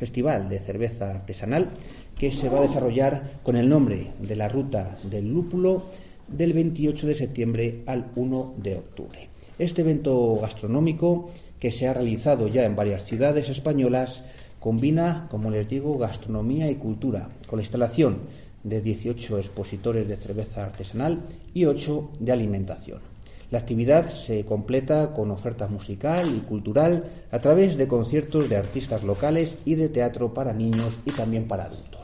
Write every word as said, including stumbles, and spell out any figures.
festival de cerveza artesanal que se va a desarrollar con el nombre de la Ruta del Lúpulo del veintiocho de septiembre al uno de octubre. Este evento gastronómico, que se ha realizado ya en varias ciudades españolas, combina, como les digo, gastronomía y cultura, con la instalación de dieciocho expositores de cerveza artesanal y ocho de alimentación. La actividad se completa con oferta musical y cultural a través de conciertos de artistas locales y de teatro para niños y también para adultos.